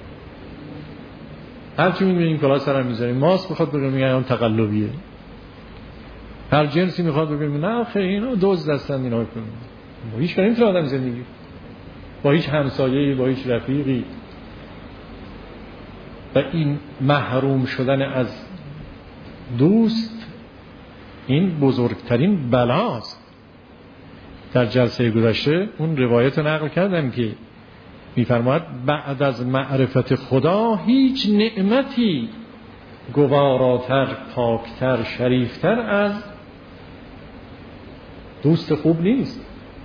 هرچی میبینیم کلا سرم میذاریم، ماست بخواد بگه میگه اون تقلبیه، هر جنسی میخواد بگه نه آخه اینا دوز دستن اینا کنه. با هیچ کاری نمیتونه آدم زندگی، با هیچ همسایه‌ای، با هیچ رفیقی. و این محروم شدن از دوست این بزرگترین بلاست. در جلسه گذشته اون روایت رو نقل کردم که میفرماید بعد از معرفت خدا هیچ نعمتی گواراتر، پاکتر، شریفتر از دوست خوب نیست.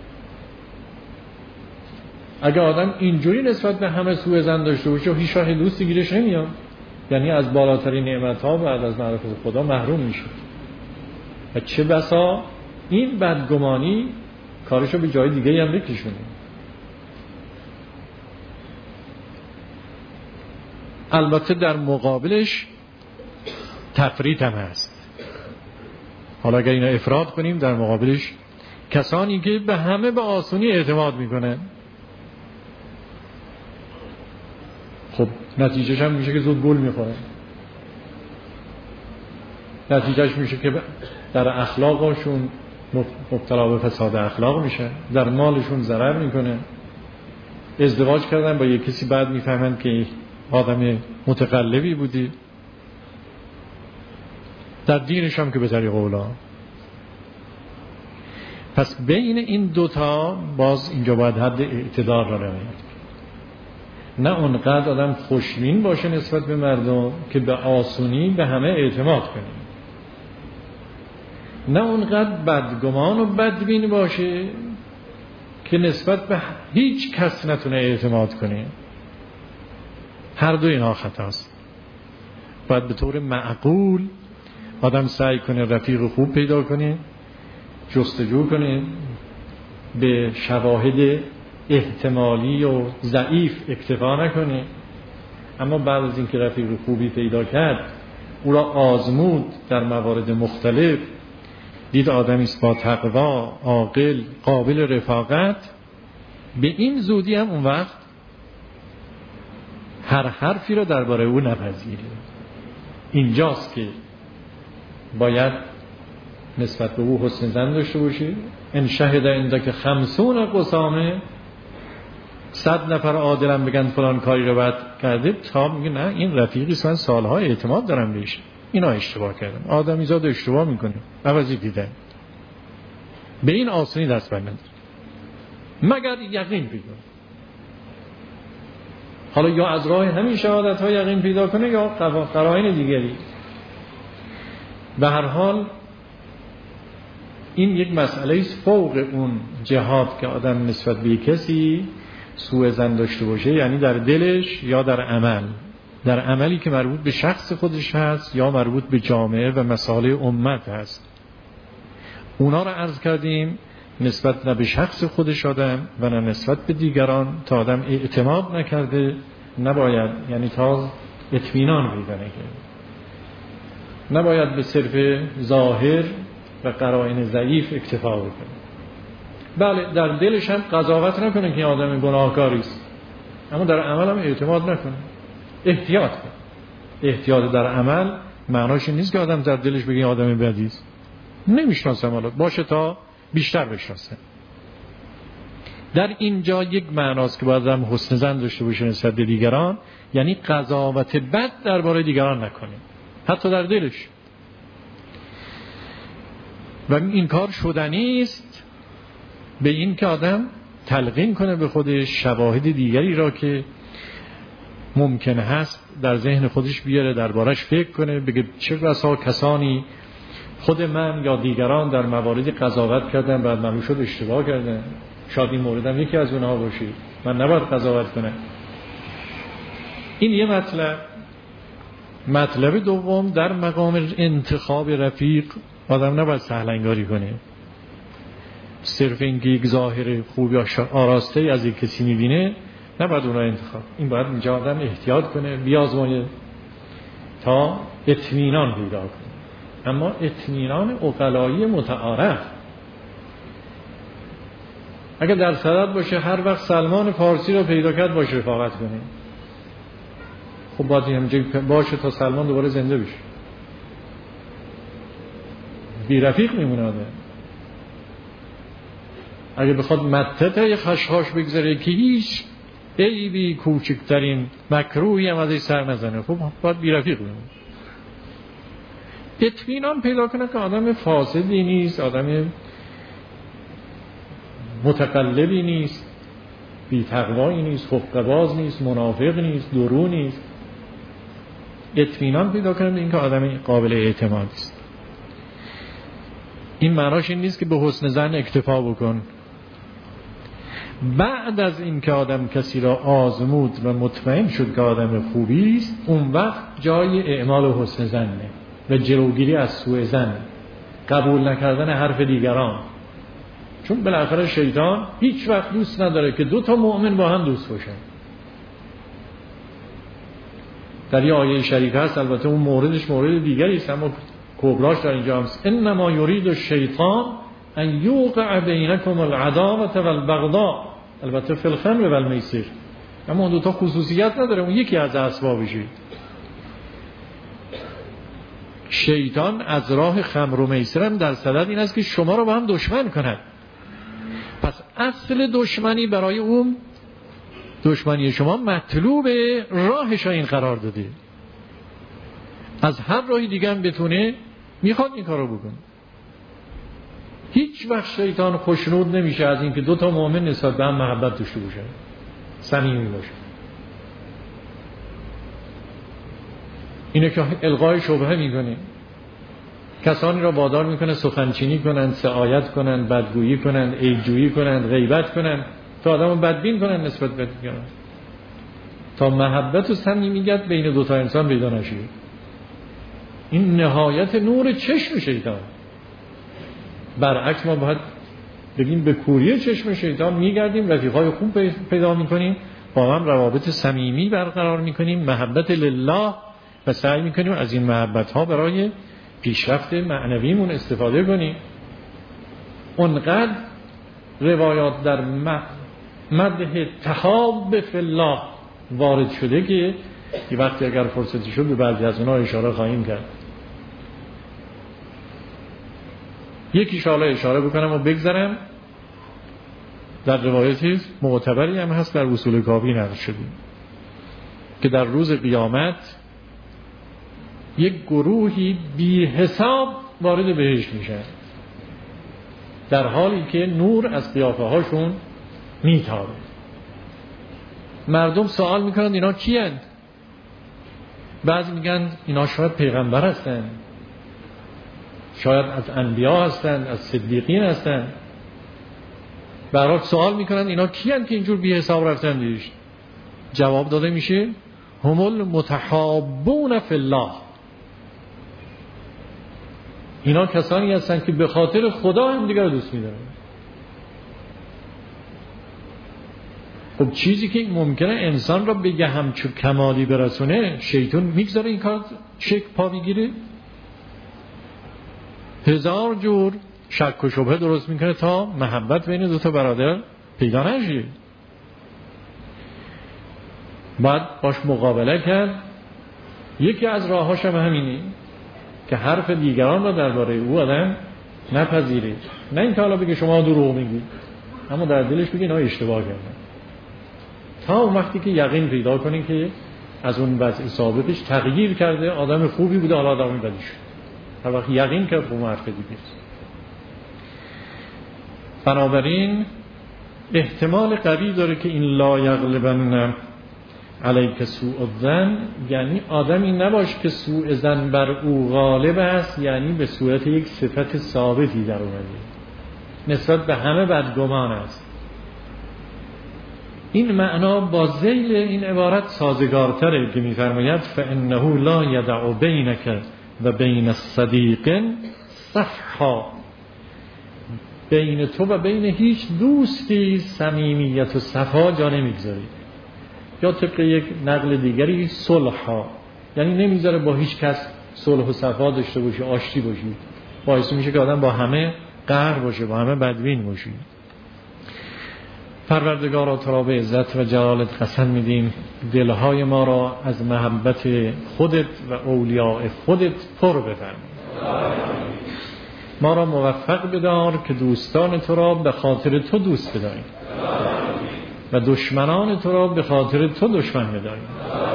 اگه آدم اینجوری نسبت به همه سوء ظن داشته باشه و هیچ راه دوستی گیرش نمیاد، یعنی از بالاترین نعمت‌ها بعد از معرفت خدا محروم میشه. و چه بسا این بدگمانی کارشو به جای دیگه هم بکشونه. البته در مقابلش تفریط هم هست. حالا اگر اینا افراد کنیم، در مقابلش کسانی که به همه به آسونی اعتماد میکنن، خب نتیجهش هم میشه که زود گول میخورن، نتیجهش میشه که در اخلاقشون مبتلا به فساد اخلاق میشن، در مالشون ضرر میکنن. ازدواج کردن با یک کسی بعد میفهمن که آدم متقلبی بودی، در دینش هم که به طریق اولا. پس بین این دوتا باز اینجا باید حد اعتدال را رعایت. نه اونقدر آدم خوشبین باشه نسبت به مردم که به آسونی به همه اعتماد کنه، نه اونقدر بدگمان و بدبین باشه که نسبت به هیچ کس نتونه اعتماد کنه. هر دو اینها خطاست. باید به طور معقول آدم سعی کنه رفیق خوب پیدا کنه، جستجو کنه، به شواهد احتمالی و ضعیف اکتفا نکنه. اما بعد از اینکه رفیق خوبی پیدا کرد، او را آزمود در موارد مختلف، دید آدمی است با تقوا، عاقل، قابل رفاقت، به این زودی هم اون وقت هر حرفی را درباره او نپذیره. اینجاست که باید نسبت به او حسن ظن داشته باشی. ان شهد عندک خمسون قسامه، صد نفر عادلم بگن فلان کاری رو بد کرده، تا میگه نه این رفیقی است، من سالها اعتماد دارم بهش، اینا اشتباه کردن. آدمی زاد اشتباه میکنه، عوضی دیدن. به این آسانی دست بر نداره مگر یقین پیدا. حالا یا از راه همین شهادت ها یقین پیدا کنه یا قرائن دیگری. به هر حال این یک مسئله است فوق اون جهاد که آدم نسبت به کسی سوء ظن داشته باشه، یعنی در دلش یا در عمل. در عملی که مربوط به شخص خودش هست یا مربوط به جامعه و مصالح امت هست. اونا رو عرض کردیم نسبت نه به شخص خودش آدم و نه نسبت به دیگران. تا آدم اعتماد نکرده نباید، یعنی تا اطمینان پیدا نکرده، نباید به صرف ظاهر و قرائن ضعیف اکتفا بکنه. بله در دلش هم قضاوت نکنه که آدم گناهکاری است، اما در عمل هم اعتماد نکنه، احتیاط کنه. احتیاط در عمل معناش این نیست که آدم در دلش بگه آدم بدی است. نمیشناسم، حالا باشه تا بیشتر بشناسه. در اینجا یک معناست که باید آدم حسن ظن داشته باشه نسبت به دیگران، یعنی قضاوت بد درباره دیگران نکنه حتی در دلش. و این کار شدنی است به این که آدم تلقین کنه به خودش شواهد دیگری را که ممکن هست در ذهن خودش بیاره، دربارش فکر کنه، بگه چه بسا کسانی خود من یا دیگران در مواردی قضاوت کردن بعد معلوم شد اشتباه کردن، شاید این موردم یکی از اونها باشه، من نباید قضاوت کنم. این یه مطلب. مطلب دوم، در مقام انتخاب رفیق آدم نباید سهلنگاری کنه. صرف اینکه یک ظاهر خوب یا آراسته از یک کسی میبینه نباید اون را انتخاب. این باید اینجا آدم احتیاط کنه، بیازمایه تا اطمینان پیدا کنه. اما اطمینان عقلایی متعارف. اگر در صدد باشه هر وقت سلمان فارسی رو پیدا کرد باشه رفاقت کنه، خب باید همینجا باشه تا سلمان دوباره زنده بشه. بی رفیق میمونه آدم. اگر بخواد متت یک خشخاش بگذاره که هیچ عیبی کوچکترین مکروهی هم ازش سر نزنه، خب باید بی رفیق میمونه. اطمینان پیدا کنه که آدم فاسدی نیست، آدم متقلبی نیست، بی تقوایی نیست، حقه‌باز نیست، منافق نیست، درو نیست. اطمینان پیدا کنه این که آدم قابل اعتماد است. این معناش این نیست که به حسن ظن اکتفا بکن. بعد از این که آدم کسی را آزمود و مطمئن شد که آدم خوبی است، اون وقت جای اعمال حسن ظنه و جلوگیری از سوء ظن، قبول نکردن حرف دیگران. چون بالاخره شیطان هیچ وقت دوست نداره که دو تا مؤمن با هم دوست باشن. در یه آیه شریف هست، البته اون موردش مورد دیگری است اما کبراش در اینجا هست: انما یرید الشیطان ان یوقع بینکم العداوة والبغضاء، البته فی الخمر والمیسر، اما اون دو تا خصوصیت نداره، اون یکی از اسبابشه. شیطان از راه خمر و میسر هم در صدد این است که شما رو با هم دشمن کند. پس اصل دشمنی برای اون دشمنی شما مطلوب راهش این قرار داده. از هر راهی دیگه هم بتونه میخواد این کارو بکنه. هیچ وقت شیطان خوشنود نمیشه از اینکه دو تا مؤمن نسبت به هم محبت داشته باشن، صمیمی باشن. اینه که الغای شبهه میکنه، کسانی را وادار میکنه سخنچینی کنند، سعایت کنند، بدگویی کنند، عیبجویی کنند، غیبت کنند، تا آدمو بدبین کنند نسبت به دیگران، تا محبت و صمیمیت بین دو تا انسان پیدا نشه. این نهایت نور چشم شیطان. برعکس ما باید بگیم به کوری چشم شیطان میگردیم، رفیقای خوب پیدا میکنیم، با هم روابط صمیمی برقرار میکنیم، محبت لله، و سعی میکنیم از این محبت ها برای پیشرفت معنویمون استفاده کنیم. اونقدر روایات در مدح تحاب فی الله وارد شده که یه وقتی اگر فرصتی شد به بعضی از اونها اشاره خواهیم کرد. یکی شالا اشاره بکنم و بگذارم. در روایتی معتبری هم هست در اصول کافی نقل شده که در روز قیامت یک گروهی بی حساب وارد بهشت میشن، در حالی که نور از قیافه هاشون میتابه. مردم سوال میکنند اینا کیند؟ بعضی میگن اینا شاید پیغمبر هستند، شاید از انبیا هستند، از صدیقین هستند. برای سوال میکنند اینا کیند که اینجور بی حساب رفتن دیش؟ جواب داده میشه هم المتحابون فی الله. اینا کسانی هستند که به خاطر خدا هم دیگر دوست می‌دارن. خب چیزی که ممکنه انسان را بگه همچو کمالی برسونه، شیطان میگذاره این کار شک پا بگیره، هزار جور شک و شبهه درست میکنه تا محبت بین دو تا برادر پیدا نشه. بعد باش مقابله کرد. یکی از راهاش هم همینه که حرف دیگران را درباره او آدم نپذیرید، نه این که حالا بگه شما دروغ میگید، اما در دلش بگه اینا اشتباه کردن، تا اون وقتی که یقین پیدا کنید که از اون وضع سابقش تغییر کرده، آدم خوبی بوده حالا آدم بدی شد. هر وقت یقین کرد اون حرف دیگه. بنابراین احتمال قوی داره که این لا یغلبن علیک سوء الظن، یعنی آدمی نباش که سوء ظن بر او غالب است، یعنی به صورت یک صفت ثابتی در اومده، نسبت به همه بدگمان است. این معنا با ذیل این عبارت سازگارتره که می‌فرماید فإنه لا یدع بینک و بین الصدیق صفحا، بین تو و بین هیچ دوستی صمیمیت و صفا جا نمیگذاری. یا طبق یک نقل دیگری صلحا، یعنی نمیذاره با هیچ کس صلح و صفا داشته باشی، آشتی باشی، باعث میشه که آدم با همه قهر باشه، با همه بدبین باشه. پروردگارا تو را به عزت و جلالت قسم میدیم دلهای ما را از محبت خودت و اولیاء خودت پر بفرما. ما را موفق بدار که دوستان تو را به خاطر تو دوست بداریم و دشمنان تو را به خاطر تو دشمن بداریم.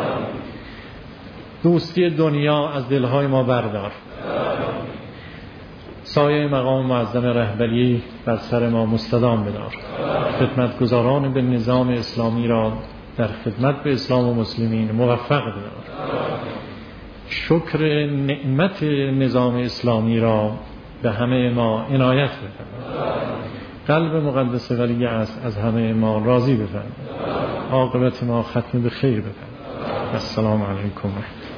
دوستی دنیا از دلهای ما بردار. سایه مقام معظم رهبری بر سر ما مستدام بدار. خدمتگزاران به نظام اسلامی را در خدمت به اسلام و مسلمین موفق بدار. شکر نعمت نظام اسلامی را به همه ما عنایت بفرما. قلب مقدس ولی است از همه ما راضی بفرما. عاقبت ما ختم به خیر بفرما. السلام علیکم.